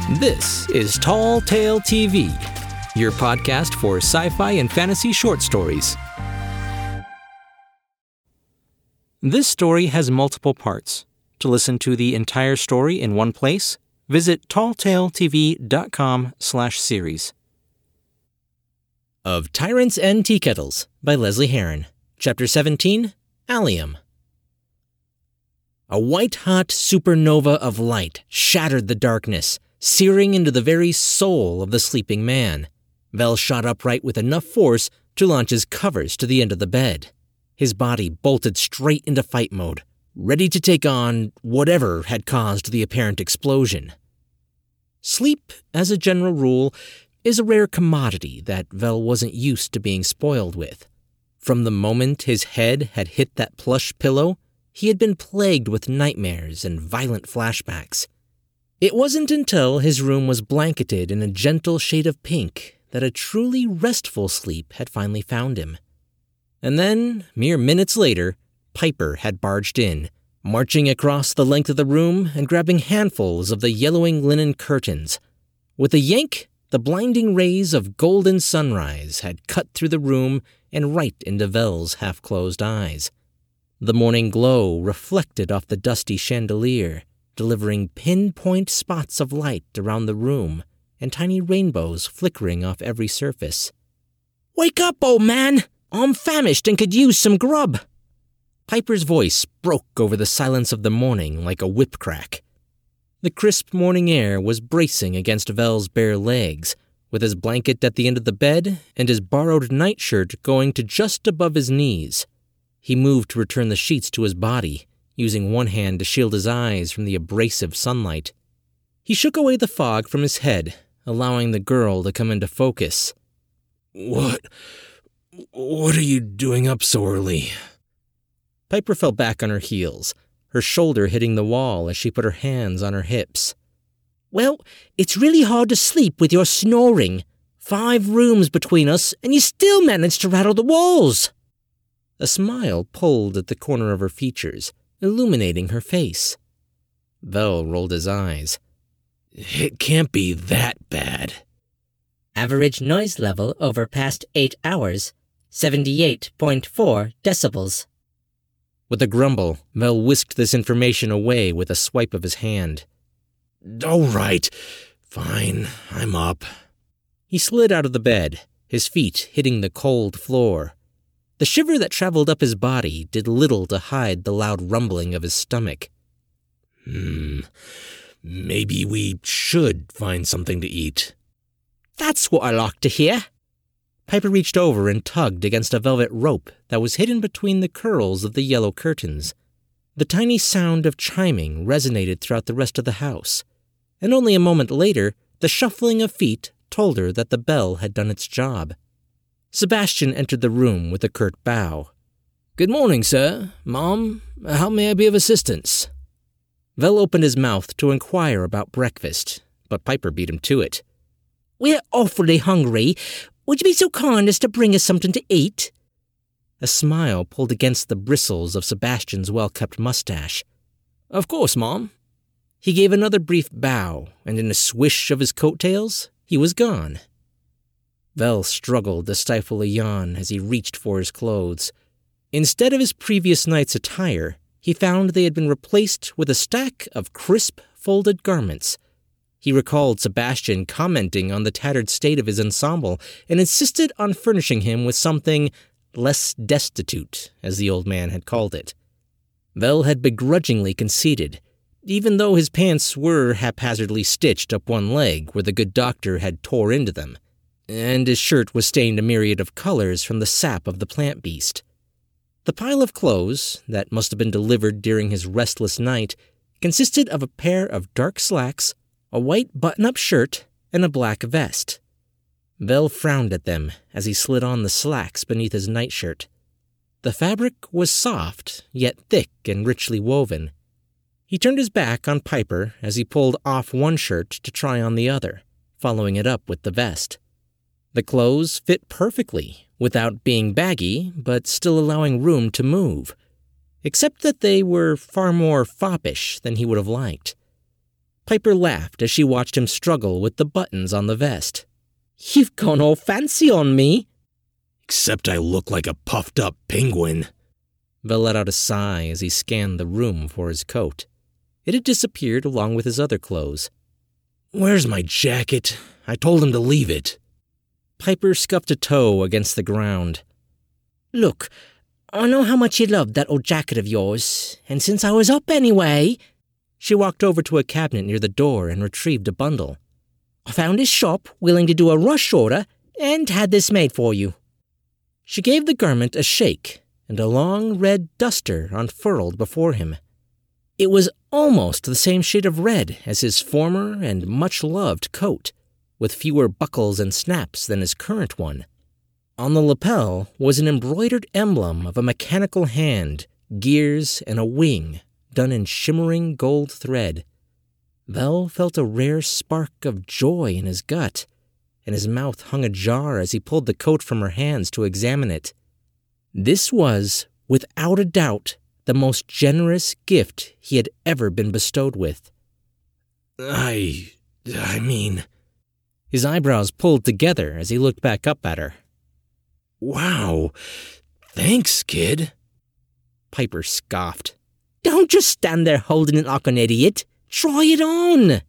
This is Tall Tale TV, your podcast for sci-fi and fantasy short stories. This story has multiple parts. To listen to the entire story in one place, visit talltaletv.com/series. Of Tyrants and Tea Kettles by Leslie Herron. Chapter 17, Allium. A white-hot supernova of light shattered the darkness, searing into the very soul of the sleeping man. Vel shot upright with enough force to launch his covers to the end of the bed. His body bolted straight into fight mode, ready to take on whatever had caused the apparent explosion. Sleep, as a general rule, is a rare commodity that Vel wasn't used to being spoiled with. From the moment his head had hit that plush pillow, he had been plagued with nightmares and violent flashbacks. It wasn't until his room was blanketed in a gentle shade of pink that a truly restful sleep had finally found him. And then, mere minutes later, Piper had barged in, marching across the length of the room and grabbing handfuls of the yellowing linen curtains. With a yank, the blinding rays of golden sunrise had cut through the room and right into Vel's half-closed eyes. The morning glow reflected off the dusty chandelier, delivering pinpoint spots of light around the room and tiny rainbows flickering off every surface. "Wake up, old man! I'm famished and could use some grub!" Piper's voice broke over the silence of the morning like a whip crack. The crisp morning air was bracing against Vel's bare legs, with his blanket at the end of the bed and his borrowed nightshirt going to just above his knees. He moved to return the sheets to his body, using one hand to shield his eyes from the abrasive sunlight. He shook away the fog from his head, allowing the girl to come into focus. What are you doing up so early?" Piper fell back on her heels, her shoulder hitting the wall as she put her hands on her hips. "Well, it's really hard to sleep with your snoring. 5 rooms between us, and you still manage to rattle the walls." A smile pulled at the corner of her features, illuminating her face. Vel rolled his eyes. "It can't be that bad." Average noise level over past 8 hours, 78.4 decibels. With a grumble, Vel whisked this information away with a swipe of his hand. "All right, fine, I'm up." He slid out of the bed, his feet hitting the cold floor. The shiver that traveled up his body did little to hide the loud rumbling of his stomach. Maybe we should find something to eat." "That's what I like to hear." Piper reached over and tugged against a velvet rope that was hidden between the curls of the yellow curtains. The tiny sound of chiming resonated throughout the rest of the house, and only a moment later, the shuffling of feet told her that the bell had done its job. Sebastian entered the room with a curt bow. "Good morning, sir. Mom, how may I be of assistance?" Vel opened his mouth to inquire about breakfast, but Piper beat him to it. "We're awfully hungry. Would you be so kind as to bring us something to eat?" A smile pulled against the bristles of Sebastian's well-kept mustache. "Of course, Mom." He gave another brief bow, and in a swish of his coattails, he was gone. Vel struggled to stifle a yawn as he reached for his clothes. Instead of his previous night's attire, he found they had been replaced with a stack of crisp, folded garments. He recalled Sebastian commenting on the tattered state of his ensemble and insisted on furnishing him with something less destitute, as the old man had called it. Vel had begrudgingly conceded, even though his pants were haphazardly stitched up one leg where the good doctor had tore into them, and his shirt was stained a myriad of colors from the sap of the plant beast. The pile of clothes, that must have been delivered during his restless night, consisted of a pair of dark slacks, a white button-up shirt, and a black vest. Vel frowned at them as he slid on the slacks beneath his nightshirt. The fabric was soft, yet thick and richly woven. He turned his back on Piper as he pulled off one shirt to try on the other, following it up with the vest. The clothes fit perfectly, without being baggy, but still allowing room to move, except that they were far more foppish than he would have liked. Piper laughed as she watched him struggle with the buttons on the vest. You've gone all fancy on me. Except I look like a puffed-up penguin. Vel let out a sigh as he scanned the room for his coat. It had disappeared along with his other clothes. Where's my jacket? I told him to leave it. Piper scuffed a toe against the ground. Look, I know how much you loved that old jacket of yours, and since I was up anyway... She walked over to a cabinet near the door and retrieved a bundle. I found a shop willing to do a rush order and had this made for you. She gave the garment a shake, and a long red duster unfurled before him. It was almost the same shade of red as his former and much-loved coat, with fewer buckles and snaps than his current one. On the lapel was an embroidered emblem of a mechanical hand, gears, and a wing, done in shimmering gold thread. Vel felt a rare spark of joy in his gut, and his mouth hung ajar as he pulled the coat from her hands to examine it. This was, without a doubt, the most generous gift he had ever been bestowed with. I mean... His eyebrows pulled together as he looked back up at her. Wow. Thanks, kid. Piper scoffed. Don't just stand there holding it like an idiot. Try it on.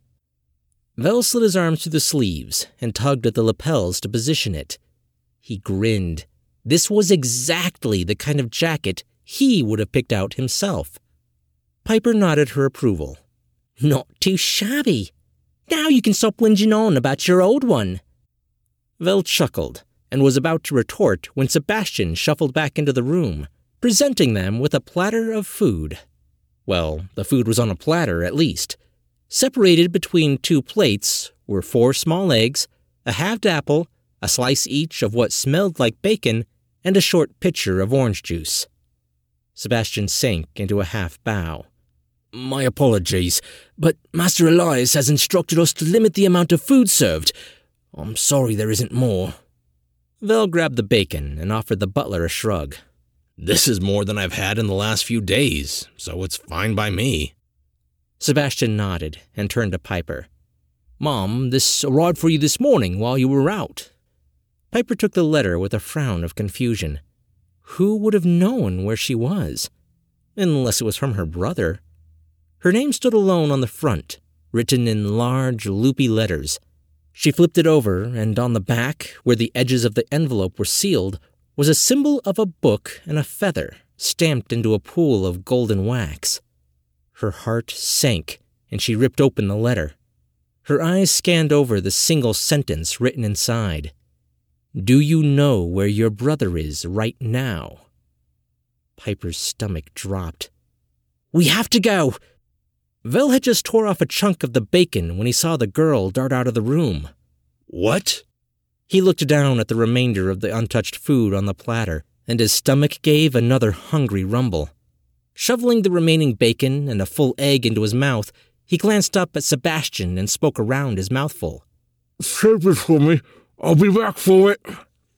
Vel slid his arms through the sleeves and tugged at the lapels to position it. He grinned. This was exactly the kind of jacket he would have picked out himself. Piper nodded her approval. Not too shabby. Now you can stop whinging on about your old one. Vel chuckled and was about to retort when Sebastian shuffled back into the room, presenting them with a platter of food. Well, the food was on a platter, at least. Separated between 2 plates were 4 small eggs, a halved apple, a slice each of what smelled like bacon, and a short pitcher of orange juice. Sebastian sank into a half bow. My apologies, but Master Elias has instructed us to limit the amount of food served. I'm sorry there isn't more. Vel grabbed the bacon and offered the butler a shrug. This is more than I've had in the last few days, so it's fine by me. Sebastian nodded and turned to Piper. Mom, this arrived for you this morning while you were out. Piper took the letter with a frown of confusion. Who would have known where she was? Unless it was from her brother. Her name stood alone on the front, written in large, loopy letters. She flipped it over, and on the back, where the edges of the envelope were sealed, was a symbol of a book and a feather, stamped into a pool of golden wax. Her heart sank, and she ripped open the letter. Her eyes scanned over the single sentence written inside. Do you know where your brother is right now? Piper's stomach dropped. We have to go! Vel had just tore off a chunk of the bacon when he saw the girl dart out of the room. What? He looked down at the remainder of the untouched food on the platter, and his stomach gave another hungry rumble. Shoveling the remaining bacon and a full egg into his mouth, he glanced up at Sebastian and spoke around his mouthful. Save it for me. I'll be back for it.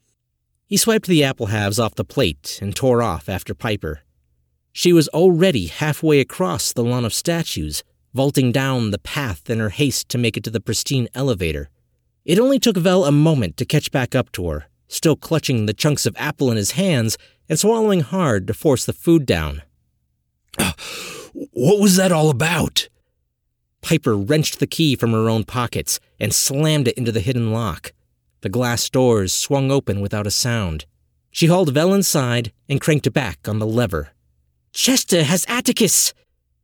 He swiped the apple halves off the plate and tore off after Piper. She was already halfway across the lawn of statues, vaulting down the path in her haste to make it to the pristine elevator. It only took Vel a moment to catch back up to her, still clutching the chunks of apple in his hands and swallowing hard to force the food down. What was that all about? Piper wrenched the key from her own pockets and slammed it into the hidden lock. The glass doors swung open without a sound. She hauled Vel inside and cranked back on the lever. Chester has Atticus!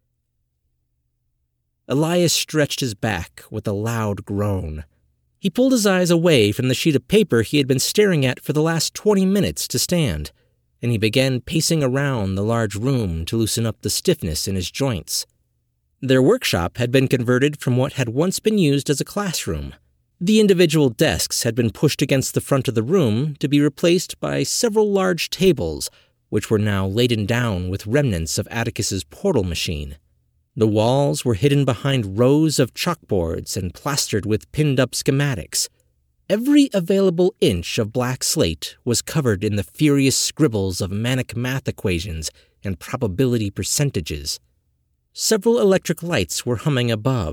Elias stretched his back with a loud groan. He pulled his eyes away from the sheet of paper he had been staring at for the last 20 minutes to stand, and he began pacing around the large room to loosen up the stiffness in his joints. Their workshop had been converted from what had once been used as a classroom. The individual desks had been pushed against the front of the room to be replaced by several large tables, which were now laden down with remnants of Atticus's portal machine. The walls were hidden behind rows of chalkboards and plastered with pinned-up schematics. Every available inch of black slate was covered in the furious scribbles of manic math equations and probability percentages. Several electric lights were humming above,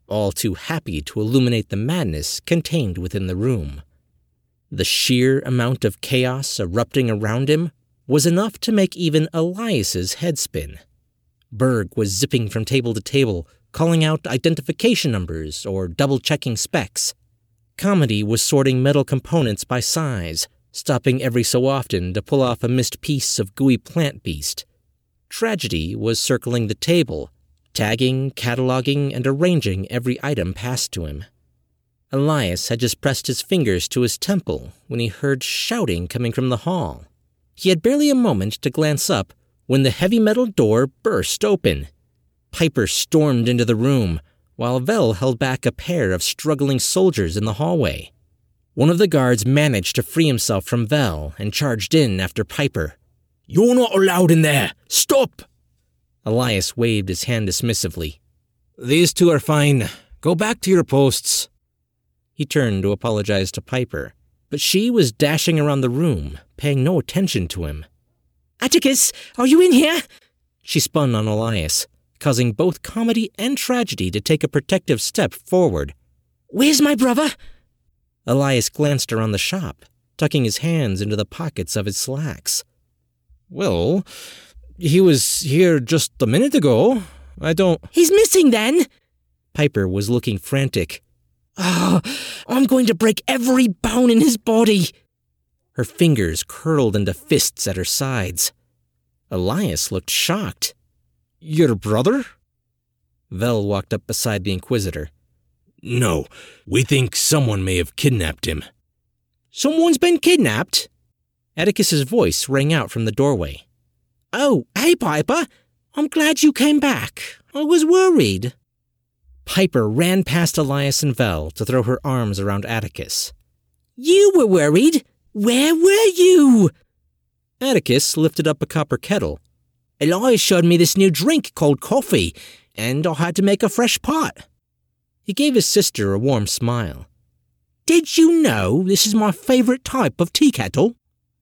all too happy to illuminate the madness contained within the room. The sheer amount of chaos erupting around him was enough to make even Elias's head spin. Berg was zipping from table to table, calling out identification numbers or double-checking specs. Comedy was sorting metal components by size, stopping every so often to pull off a missed piece of gooey plant beast. Tragedy was circling the table, tagging, cataloging, and arranging every item passed to him. Elias had just pressed his fingers to his temple when he heard shouting coming from the hall. He had barely a moment to glance up when the heavy metal door burst open. Piper stormed into the room, while Vel held back a pair of struggling soldiers in the hallway. One of the guards managed to free himself from Vel and charged in after Piper. "You're not allowed in there! Stop!" Elias waved his hand dismissively. "These two are fine. Go back to your posts." He turned to apologize to Piper, but she was dashing around the room, paying no attention to him. Atticus, are you in here? She spun on Elias, causing both comedy and tragedy to take a protective step forward. Where's my brother? Elias glanced around the shop, tucking his hands into the pockets of his slacks. "Well, he was here just a minute ago. I don't—" He's missing then? Piper was looking frantic. Oh, I'm going to break every bone in his body. Her fingers curled into fists at her sides. Elias looked shocked. "Your brother?" Vel walked up beside the Inquisitor. "No, we think someone may have kidnapped him." "Someone's been kidnapped?" Atticus's voice rang out from the doorway. "Oh, hey, Piper. I'm glad you came back. I was worried." Piper ran past Elias and Vel to throw her arms around Atticus. "You were worried? Where were you?" Atticus lifted up a copper kettle. "Elias showed me this new drink called coffee, and I had to make a fresh pot." He gave his sister a warm smile. "Did you know this is my favorite type of tea kettle?"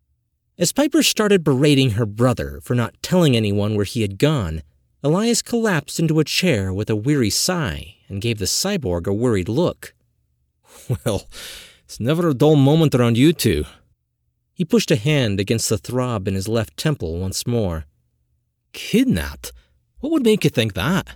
As Piper started berating her brother for not telling anyone where he had gone, Elias collapsed into a chair with a weary sigh and gave the cyborg a worried look. "Well, it's never a dull moment around you two." He pushed a hand against the throb in his left temple once more. "Kidnapped? What would make you think that?"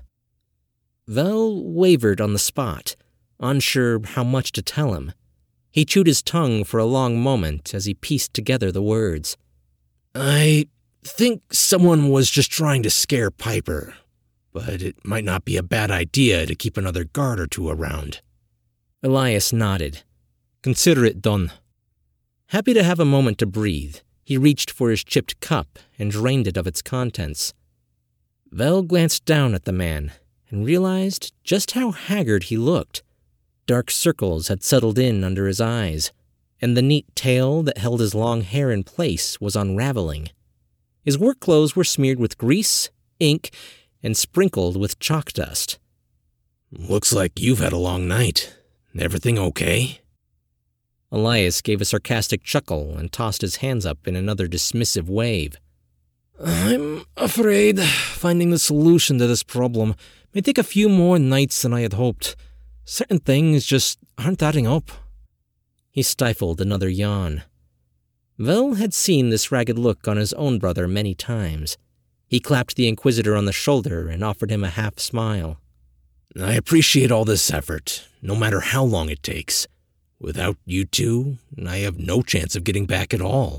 Vel wavered on the spot, unsure how much to tell him. He chewed his tongue for a long moment as he pieced together the words. "I think someone was just trying to scare Piper, but it might not be a bad idea to keep another guard or two around." Elias nodded. "Consider it done." Happy to have a moment to breathe, he reached for his chipped cup and drained it of its contents. Vel glanced down at the man and realized just how haggard he looked. Dark circles had settled in under his eyes, and the neat tail that held his long hair in place was unraveling. His work clothes were smeared with grease, ink, and sprinkled with chalk dust. "Looks like you've had a long night. Everything okay?" Elias gave a sarcastic chuckle and tossed his hands up in another dismissive wave. "I'm afraid finding the solution to this problem may take a few more nights than I had hoped. Certain things just aren't adding up." He stifled another yawn. Vel had seen this ragged look on his own brother many times. He clapped the Inquisitor on the shoulder and offered him a half smile. "I appreciate all this effort, no matter how long it takes. Without you two, I have no chance of getting back at all."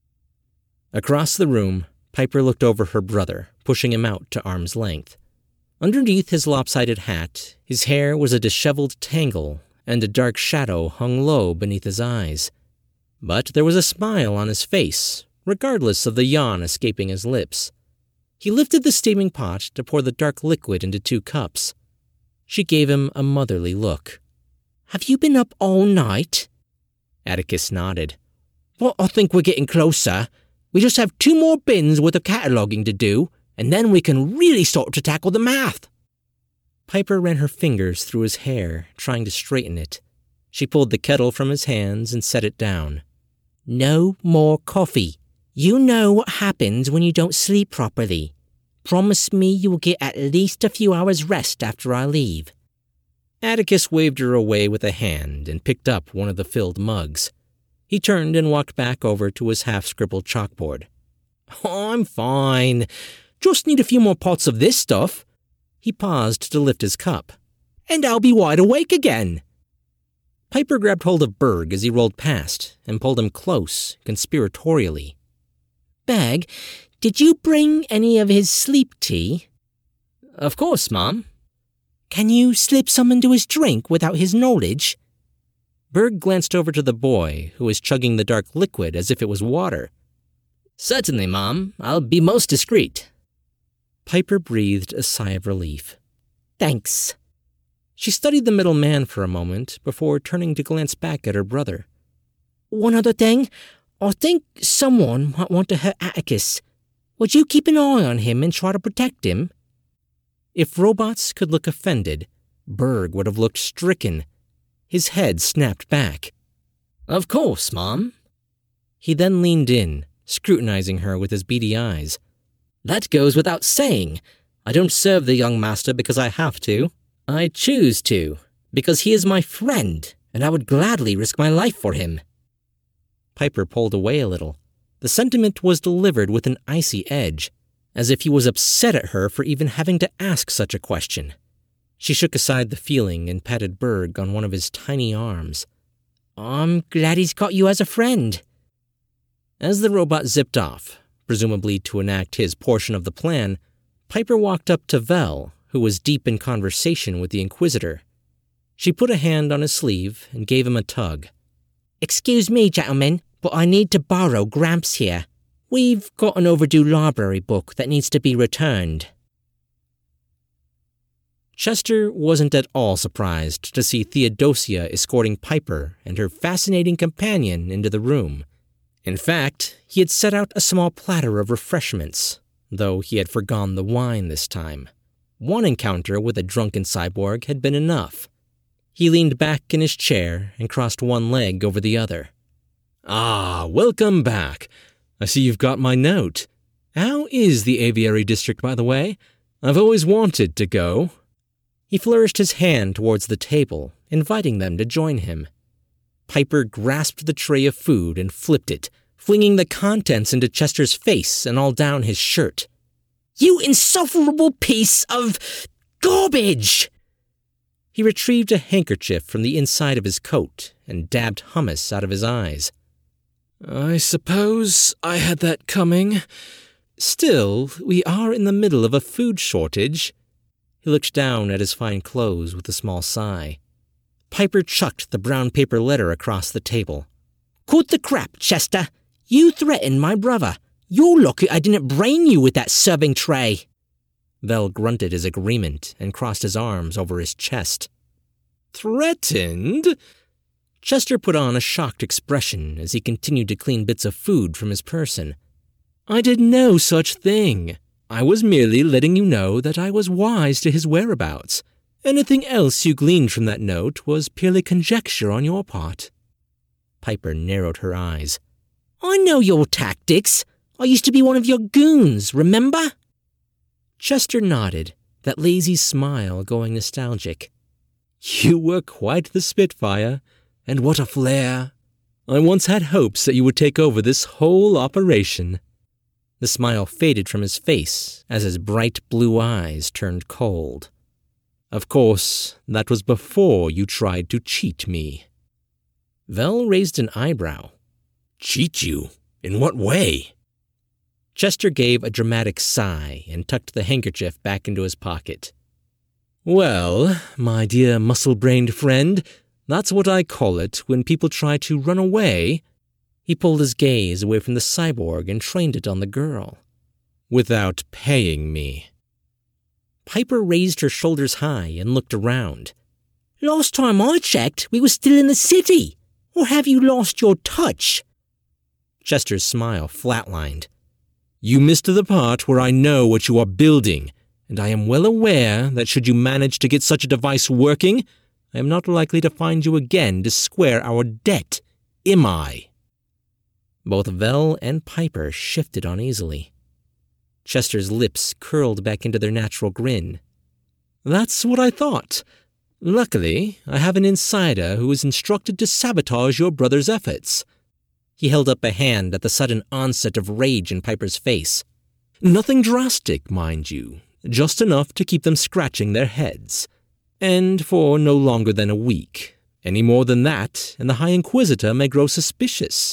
Across the room, Piper looked over her brother, pushing him out to arm's length. Underneath his lopsided hat, his hair was a disheveled tangle, and a dark shadow hung low beneath his eyes. But there was a smile on his face, regardless of the yawn escaping his lips. He lifted the steaming pot to pour the dark liquid into 2 cups. She gave him a motherly look. "Have you been up all night?" Atticus nodded. "Well, I think we're getting closer. We just have 2 more bins worth of cataloguing to do, and then we can really start to tackle the math." Piper ran her fingers through his hair, trying to straighten it. She pulled the kettle from his hands and set it down. "No more coffee. You know what happens when you don't sleep properly. Promise me you will get at least a few hours rest after I leave." Atticus waved her away with a hand and picked up one of the filled mugs. He turned and walked back over to his half-scribbled chalkboard. "Oh, I'm fine. Just need a few more pots of this stuff." He paused to lift his cup. "And I'll be wide awake again." Piper grabbed hold of Berg as he rolled past and pulled him close, conspiratorially. "Berg, did you bring any of his sleep tea?" "Of course, Mom." "Can you slip some into his drink without his knowledge?" Berg glanced over to the boy, who was chugging the dark liquid as if it was water. "Certainly, Mom. I'll be most discreet." Piper breathed a sigh of relief. "Thanks." She studied the middle man for a moment before turning to glance back at her brother. "One other thing. I think someone might want to hurt Atticus. Would you keep an eye on him and try to protect him?" If robots could look offended, Berg would have looked stricken. His head snapped back. "Of course, Mom." He then leaned in, scrutinizing her with his beady eyes. "That goes without saying. I don't serve the young master because I have to. I choose to, because he is my friend, and I would gladly risk my life for him." Piper pulled away a little. The sentiment was delivered with an icy edge, as if he was upset at her for even having to ask such a question. She shook aside the feeling and patted Berg on one of his tiny arms. "I'm glad he's got you as a friend." As the robot zipped off, presumably to enact his portion of the plan, Piper walked up to Vel, who was deep in conversation with the Inquisitor. She put a hand on his sleeve and gave him a tug. "Excuse me, gentlemen, but I need to borrow Gramps here. We've got an overdue library book that needs to be returned." Chester wasn't at all surprised to see Theodosia escorting Piper and her fascinating companion into the room. In fact, he had set out a small platter of refreshments, though he had forgone the wine this time. One encounter with a drunken cyborg had been enough. He leaned back in his chair and crossed one leg over the other. "Ah, welcome back. I see you've got my note. How is the aviary district, by the way? I've always wanted to go." He flourished his hand towards the table, inviting them to join him. Piper grasped the tray of food and flipped it, flinging the contents into Chester's face and all down his shirt. "You insufferable piece of garbage!" He retrieved a handkerchief from the inside of his coat and dabbed hummus out of his eyes. "I suppose I had that coming. Still, we are in the middle of a food shortage." He looked down at his fine clothes with a small sigh. Piper chucked the brown paper letter across the table. "Cut the crap, Chester. You threatened my brother. You're lucky I didn't brain you with that serving tray." Vel grunted his agreement and crossed his arms over his chest. "Threatened?" Chester put on a shocked expression as he continued to clean bits of food from his person. "I did no such thing. I was merely letting you know that I was wise to his whereabouts. Anything else you gleaned from that note was purely conjecture on your part." Piper narrowed her eyes. "I know your tactics. I used to be one of your goons, remember?" Chester nodded, that lazy smile going nostalgic. "You were quite the Spitfire, and what a flair. I once had hopes that you would take over this whole operation." The smile faded from his face as his bright blue eyes turned cold. "Of course, that was before you tried to cheat me." Vel raised an eyebrow. "Cheat you? In what way?" Chester gave a dramatic sigh and tucked the handkerchief back into his pocket. "Well, my dear muscle-brained friend, that's what I call it when people try to run away." He pulled his gaze away from the cyborg and trained it on the girl. "Without paying me." Piper raised her shoulders high and looked around. "Last time I checked, we were still in the city. Or have you lost your touch?" Chester's smile flatlined. "You missed the part where I know what you are building, and I am well aware that should you manage to get such a device working, I am not likely to find you again to square our debt, am I?" Both Vel and Piper shifted uneasily. Chester's lips curled back into their natural grin. "That's what I thought. Luckily, I have an insider who is instructed to sabotage your brother's efforts. He held up a hand at the sudden onset of rage in Piper's face. Nothing drastic, mind you, just enough to keep them scratching their heads. And for no longer than a week. Any more than that, and the High Inquisitor may grow suspicious.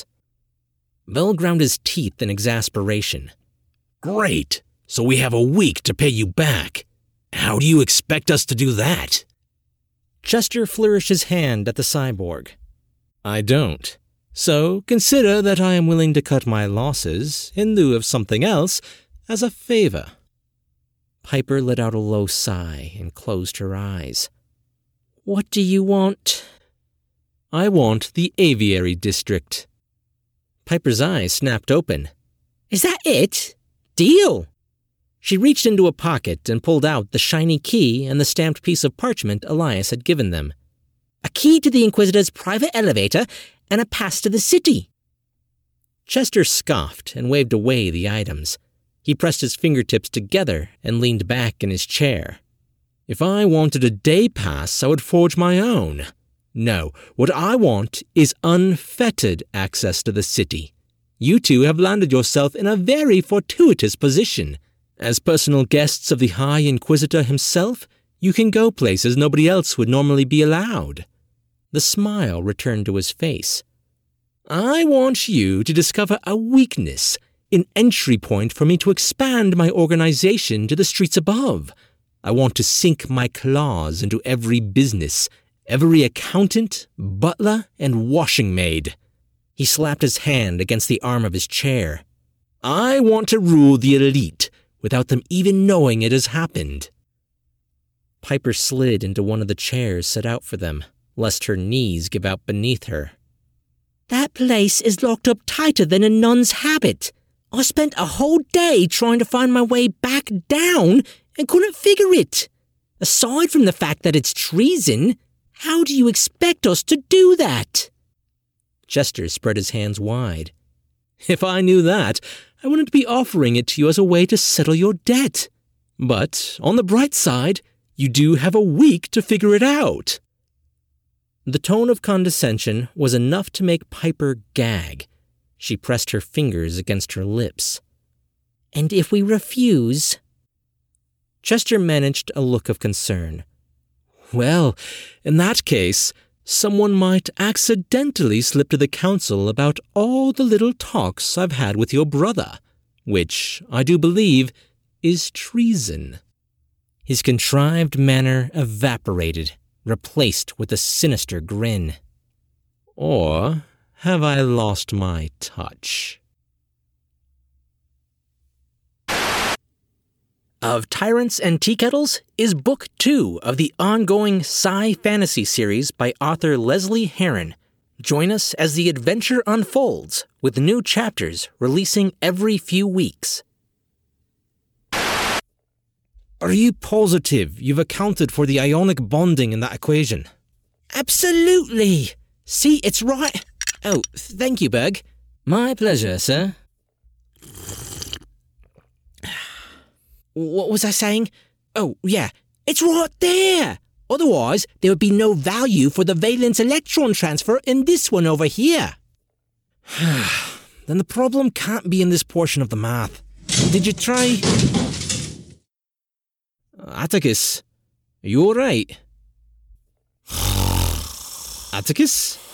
Vel ground his teeth in exasperation. Great! So we have a week to pay you back. How do you expect us to do that? Chester flourished his hand at the cyborg. I don't. So consider that I am willing to cut my losses, in lieu of something else, as a favor. Piper let out a low sigh and closed her eyes. What do you want? I want the aviary district. Piper's eyes snapped open. Is that it? Deal! She reached into a pocket and pulled out the shiny key and the stamped piece of parchment Elias had given them. A key to the Inquisitor's private elevator and a pass to the city. Chester scoffed and waved away the items. He pressed his fingertips together and leaned back in his chair. If I wanted a day pass, I would forge my own. No, what I want is unfettered access to the city. You two have landed yourself in a very fortuitous position. As personal guests of the High Inquisitor himself, you can go places nobody else would normally be allowed. The smile returned to his face. I want you to discover a weakness, an entry point for me to expand my organization to the streets above. I want to sink my claws into every business, every accountant, butler, and washing maid. He slapped his hand against the arm of his chair. I want to rule the elite, without them even knowing it has happened. Piper slid into one of the chairs set out for them, lest her knees give out beneath her. That place is locked up tighter than a nun's habit. I spent a whole day trying to find my way back down and couldn't figure it. Aside from the fact that it's treason, how do you expect us to do that? Chester spread his hands wide. If I knew that, I wouldn't be offering it to you as a way to settle your debt. But, on the bright side, you do have a week to figure it out. The tone of condescension was enough to make Piper gag. She pressed her fingers against her lips. And if we refuse? Chester managed a look of concern. Well, in that case, someone might accidentally slip to the council about all the little talks I've had with your brother, which, I do believe, is treason. His contrived manner evaporated, replaced with a sinister grin. Or have I lost my touch? Of Tyrants and Teakettles is Book 2 of the ongoing sci-fantasy series by author Leslie Herron. Join us as the adventure unfolds, with new chapters releasing every few weeks. Are you positive you've accounted for the ionic bonding in that equation? Absolutely! See, it's right. Oh, thank you, Berg. My pleasure, sir. What was I saying? Oh, yeah, it's right there! Otherwise, there would be no value for the valence electron transfer in this one over here. Then the problem can't be in this portion of the math. Did you try... Atticus, are you alright? Atticus?